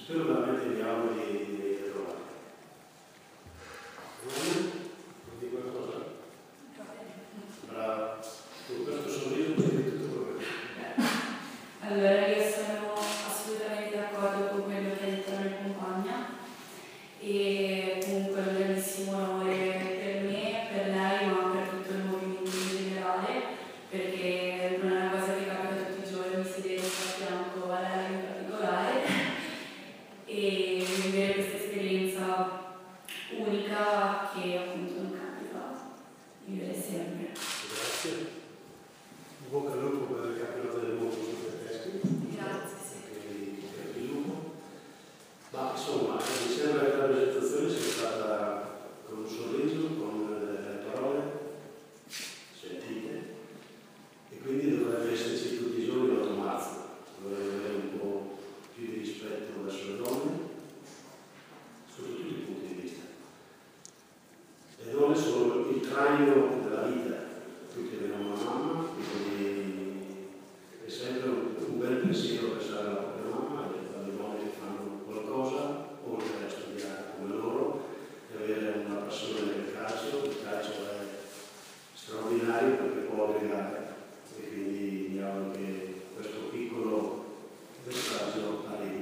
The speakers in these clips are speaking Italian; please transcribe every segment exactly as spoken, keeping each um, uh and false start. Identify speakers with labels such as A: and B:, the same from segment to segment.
A: Spero veramente di auguro di, di trovare. Non di qualcosa? Brava. Con questo sorriso mi hai tutto quello che
B: Allora, io sono assolutamente d'accordo con quello che ha detto la mia compagna e comunque è un grandissimo onore per me, per lei, ma per tutto il movimento in generale, perché non è una cosa che capita tutti i giorni sedere a fianco a lei in particolare e vivere questa esperienza unica che appunto non capita vivere sempre.
A: Grazie. In bocca al lupo per il campionato del mondo super tedeschi.
B: Grazie, sì.
A: Quindi per il lupo. Ma insomma, mi sembra che la presentazione sia stata con un sorriso, con le parole sentite, e quindi dovrebbe esserci tutti i giorni l'otto marzo, dovrebbe avere un po' più di rispetto verso le donne, sotto tutti i punti di vista. Le donne sono il traino della vita, tutti abbiamo una mamma, quindi è sempre un, un bel pensiero pensare alla propria mamma e alle donne che fanno qualcosa oltre a studiare come loro e avere una passione nel calcio. Il calcio è straordinario perché può aggregare e quindi mi auguro che questo piccolo messaggio arrivi.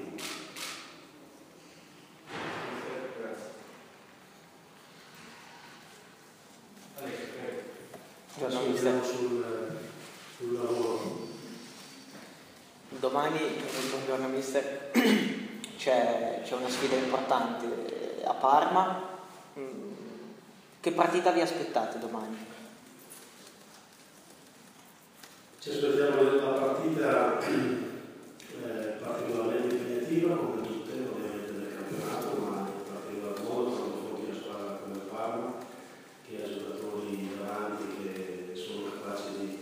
A: Andiamo sul, sul lavoro.
C: Domani, buongiorno mister, c'è, c'è una sfida importante a Parma. Che partita vi aspettate domani?
A: Ci aspettiamo una partita eh, particolarmente impegnativa, come tutte ovviamente nel campionato, ma in particolar modo quando affronti una squadra come il Parma, che ha giocatori davanti che sono capaci di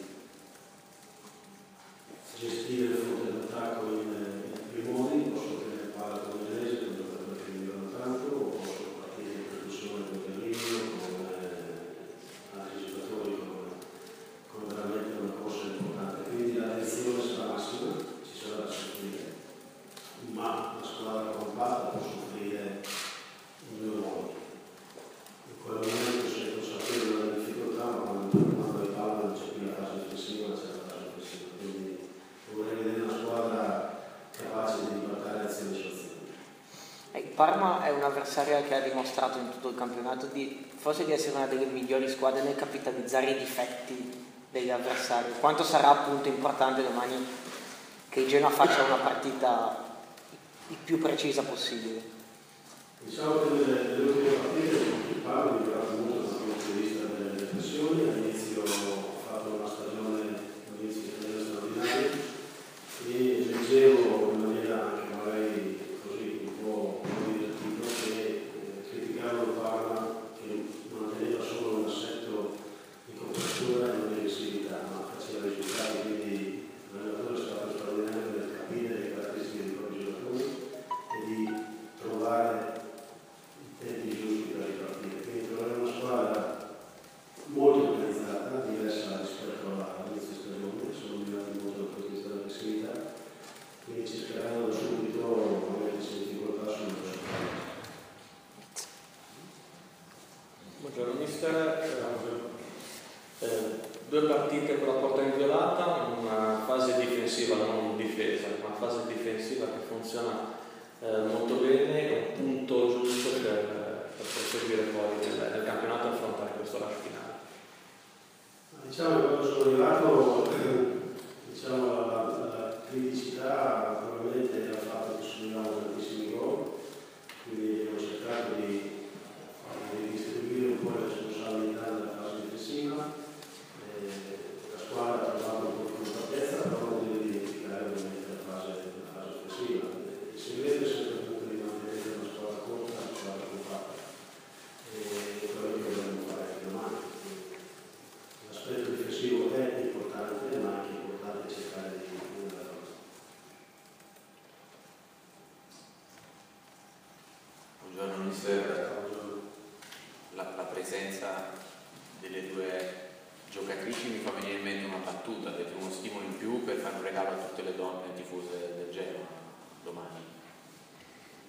A: gestire il fronte d'attacco in, in più modi. Posso tenere palla con Udinese, che è un giocatore che migliora tanto, o posso partire in percussione con Berlino, con eh, altri giocatori con, con veramente una corsa importante. Quindi la tensione sarà massima, ci sarà da soffrire, ma la squadra compatta può soffrire in due modi. In quel momento sei consapevole della difficoltà, ma quando, quando hai palla non c'è più la fase difensiva, ma c'è la fase offensiva. Quindi vorrei vedere una squadra capace di ribaltare azioni su azioni.
C: Il Parma è un avversario che ha dimostrato in tutto il campionato di, forse di essere una delle migliori squadre nel capitalizzare i difetti degli avversari. Quanto sarà appunto importante domani che il Genoa faccia una partita il più precisa possibile?
A: Diciamo che nelle, nelle ultime partite il Parma ha migliorato molto dal punto di vista delle pressioni. All'inizio ho fatto una stagione, all'inizio di stagione straordinaria e leggevo in maniera anche magari così un po' divertito che eh, criticavano il Parma che manteneva solo un assetto di copertura e non di aggressività, ma faceva risultati, quindi l'allenatore è stato straordinario nel capire le caratteristiche dei propri giocatori e di trovare i tempi giusti per ripartire. Quindi trovare una squadra molto organizzata, diversa rispetto all'inizio stagione, sono migliorati molto dal punto di vista dell'aggressività, quindi ci sperano da subito ovviamente se difficoltà sul risultato.
D: Buongiorno mister. Eh, due partite con la porta inviolata, una fase difensiva, non difesa, una fase difensiva che funziona eh, molto bene, è un punto giusto per, per proseguire poi nel, nel campionato e affrontare questo rush finale.
A: Diciamo che quando sono arrivato, diciamo, la, la, la criticità probabilmente era il fatto che subivamo tantissimi gol, quindi ho cercato di, di distribuire un po' le responsabilità nella fase difensiva. La squadra ha trovato un po' di compattezza, però non deve dimenticare ovviamente la fase, la fase offensiva. Il segreto è sempre appunto di mantenere una squadra corta, una squadra compatta. E quello che dobbiamo fare anche domani. L'aspetto difensivo è importante, ma è anche importante cercare di diminuire la cosa.
E: Buongiorno mister. La, la presenza delle due giocatrici mi fa venire in mente una battuta, avete uno stimolo in più per fare un regalo a tutte le donne tifose del Genoa domani?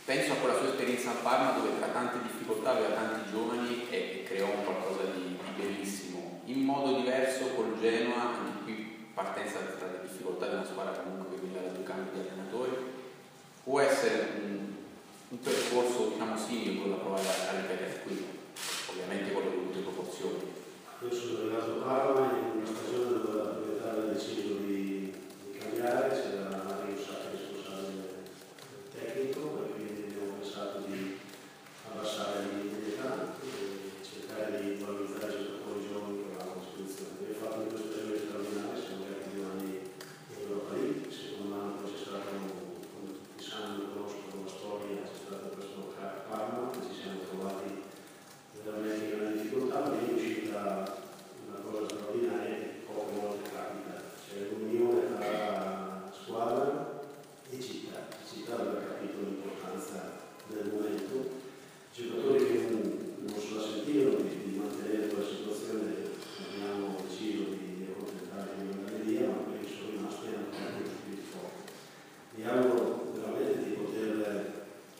E: penso a quella sua esperienza a Parma dove tra tante difficoltà aveva tanti giovani e, e creò un qualcosa di, di bellissimo. In modo diverso col Genoa, anche qui partenza tra le difficoltà di una squadra comunque che viene da due cambi di allenatori, può essere un, un percorso diciamo simile quello da provare a ripetere qui, ovviamente con le dovute proporzioni.
A: Io sono arrivato a Parma in una stagione dove la proprietà aveva deciso di, di cambiare, c'era Mario Sacchi responsabile tecnico e quindi abbiamo pensato di abbassare l'età e cercare di valorizzare i giocatori giovani che avevamo a disposizione. Abbiamo fatto in queste stagioni straordinarie, siamo arrivati due anni in Europa League, il secondo anno poi c'è stato, come tutti sanno, conoscono la storia, c'è stato questo Parma e ci siamo trovati veramente in una difficoltà, ma è uscita una cosa straordinaria che poche volte capita, c'è l'unione tra squadra e città. La città aveva capito l'importanza del momento, i giocatori che non, non se la sentivano di, di mantenere quella situazione abbiamo deciso di, di accontentare di andare via, ma quelli che sono rimasti hanno fatto più forte. Mi auguro veramente di poter eh,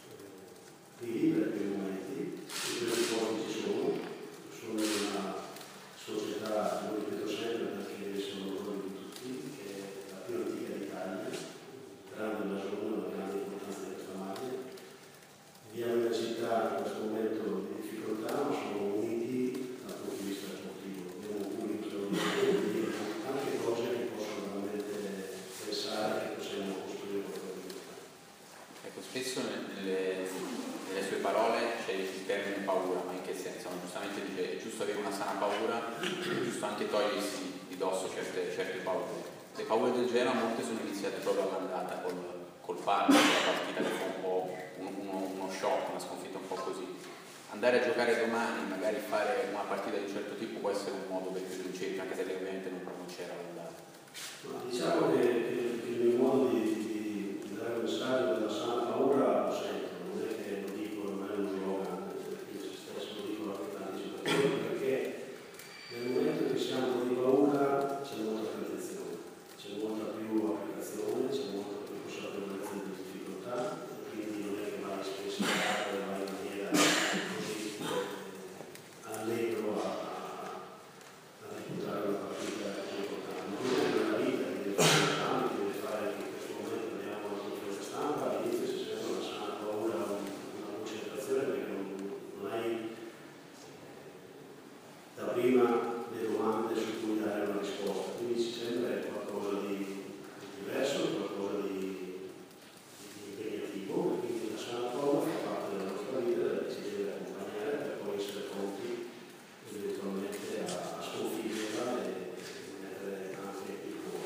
A: rivivere quei momenti, e questi pochi ci sono, sono una società, lo ripeto sempre perché sono orgoglio di tutti, che è la più antica d'Italia, grande blasone, una grande importanza di questa maglia. Viviamo in una città in questo momento di difficoltà, ma sono uniti dal punto di vista sportivo. Abbiamo un pubblico straordinario, quindi anche cose che possono veramente pensare che possiamo costruire qualcosa di importante.
E: Ecco, spesso nelle, nelle sue parole c'è il termine paura, ma in che senso? Giustamente dice è giusto avere una sana paura, è giusto anche togliersi di dosso certe, certe paure. Le paure del Genoa molte sono iniziate proprio all'andata col, col Parma, la partita che fu un po' uno, uno, uno shock, una sconfitta un po' così. Andare a giocare domani, magari fare una partita di un certo tipo può essere un modo per più vincente, anche se ovviamente non c'era l'andata.
A: Diciamo che, che, che il mio modo di, di, di dare un messaggio della sana paura lo sento, non è che lo dico, non è uno slogan, io stesso lo dico a tanti giocatori, perché nel momento che siamo di paura c'è molta attenzione, c'è molta più applicazione, c'è molta più consapevolezza delle difficoltà, e quindi non è che vai spesso a vai in maniera così allegro a, a, a reputare una partita così importante. Ma non è nella vita che deve fare l'esame, che deve fare che in questo momento andiamo alla conferenza stampa, all'inizio si sente una sana paura, una concentrazione perché non, non hai da prima le domande su cui dare una risposta, quindi ci sembra qualcosa di diverso, qualcosa di, di impegnativo, e quindi la sana paura fa parte della nostra vita e ci deve accompagnare per poi essere pronti eventualmente a, a sconfiggerla e, e mettere anche il cuore.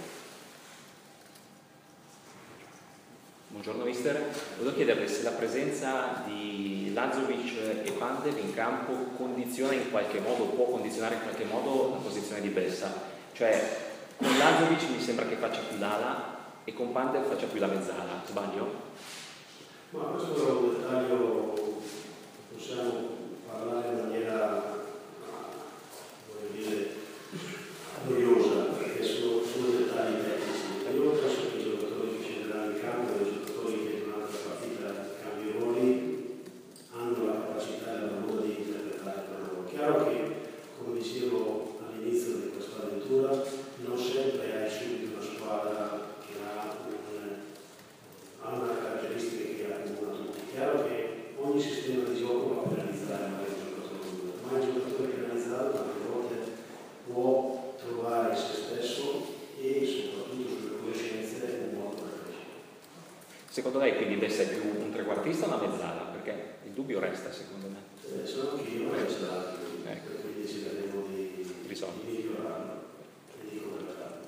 F: Buongiorno mister, volevo chiederle se la presenza di Lazovic e Pandev in campo condiziona in qualche modo, può condizionare in qualche modo la posizione di Bessa, cioè con Lazovic mi sembra che faccia più l'ala e con Pandev faccia più la mezzala, sbaglio?
A: Ma questo è un dettaglio, possiamo parlare in maniera, voglio dire, noiosa, perché sono, sono dettagli tecnici. Io penso che i giocatori che scenderanno in campo e i giocatori che durante la partita cambiano ruoli hanno la capacità e la bravura di interpretare per loro. Chiaro che, come dicevo all'inizio di questa avventura, non sempre hai subito una squadra che ha, un, ha una caratteristica che accomuna tutti. Chiaro che ogni sistema di gioco va per realizzare magari un giocatore, ma il giocatore che realizzato tante volte può trovare se stesso e soprattutto sulle conoscenze un modo per crescere.
F: Secondo lei quindi Bessa è più un trequartista o una mezzala? Perché il dubbio resta secondo me.
A: Eh, sono anch'io, ma c'è l'altro,
F: Ecco.
A: quindi decideremo di,
F: Risolvi.
A: di migliorarlo e di correggerlo.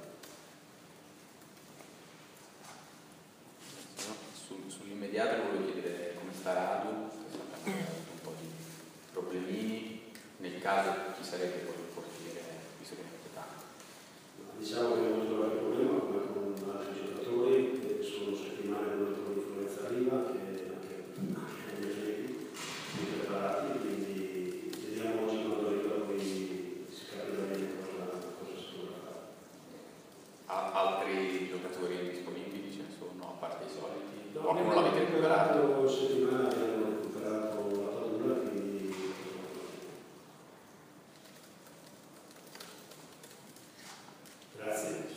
E: No, sul, sull'immediato volevo chiedere come sta Radu, che sta avendo un po' di problemini, nel caso chi sarebbe poi il portiere, visto che ne avete tanto.
A: Diciamo che abbiamo trovato il problema come con altri giocatori che sono settimane dove l'influenza arriva, che anche anche gli atleti sono preparati, quindi vediamo oggi quando arriva poi si capirà bene cosa, cosa si dovrà fare.
E: Ha altri giocatori disponibili ce ne sono, a parte i soliti?
A: No,
E: o non l'avete recuperato?
A: recuperato settimana, abbiamo recuperato la padula, quindi grazie.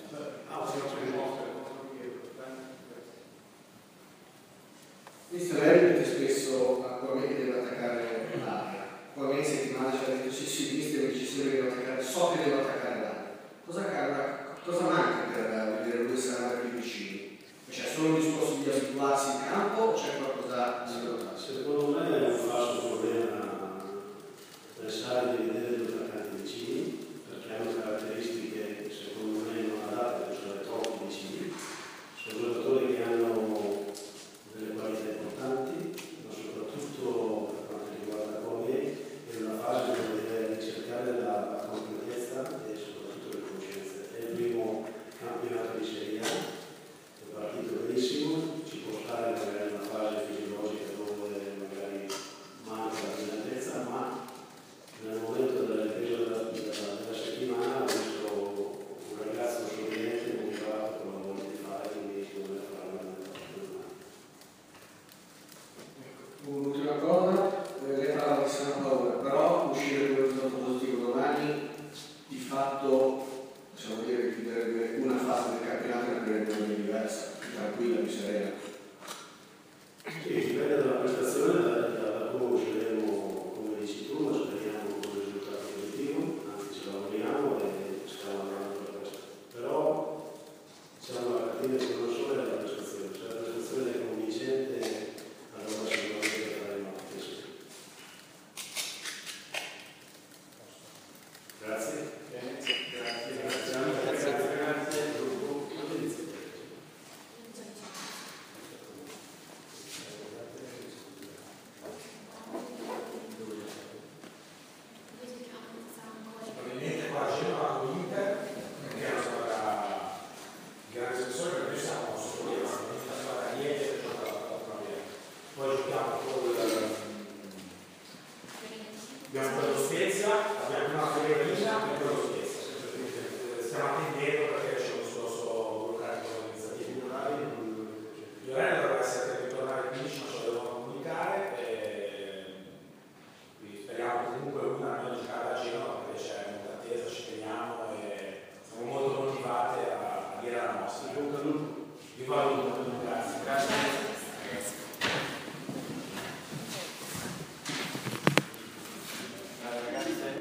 G: Mister, lei ripete spesso a Kwame che deve attaccare l'area. Kwame in settimana ci ha detto sì sì, mister, mi ci sembra che devo attaccare, so che devo attaccare l'area. Cosa, cosa manca per vedere lui essere andare più vicini? Cioè, solo un discorso di abituarsi in campo o c'è qualcosa di valutato?
A: Secondo me è un falso problema pensare di vedere due attaccanti vicini, perché hanno caratteristiche secondo me non adatte, cioè troppo vicini. Sono giocatori che hanno delle qualità importanti, ma soprattutto per quanto riguarda Come, è una fase dove deve ricercare la, la completezza e soprattutto le conoscenze. È il primo campionato di Serie A, è partito benissimo, ci può stare magari una fase fisiologica dove magari manca la brillantezza, ma nel momento della ripresa della, della, della settimana ho visto un ragazzo sorridente, motivato con la voglia di fare, quindi secondo me farà una grande partita.
G: Un'ultima cosa, lei parla di San Paolo, però uscire con un risultato positivo domani di fatto possiamo dire che chiuderebbe una fase del campionato e aprirebbe una diversa, più tranquilla, più serena.
A: Sì, dipende dalla prestazione, da, da, da come usciremo, come dici tu, ma speriamo con un risultato positivo, anzi ci lavoriamo e stiamo lavorando per questo. Però diciamo la catena che non solo è la prestazione, se la prestazione è convincente, allora sicuramente faremo la stessa. Grazie. Grazie. Grazie. Grazie. Grazie. Grazie.
H: Probabilmente qua c'è una l'Inter, perché è una squadra di grande spessore, perché noi siamo solo una squadra niente per giocare alla quattro a poi giochiamo con abbiamo quello Spezia, abbiamo una Fiorentina e quello Spezia. Stiamo attendendo perché c'è un discorso burocratico organizzativo. Lloreno dovrebbe essere ritornare il quindici, ma ce lo devono comunicare. E quindi speriamo comunque una almeno giocare a Genova perché c'è molta attesa, ci teniamo e siamo molto motivati a, a dire la nostra.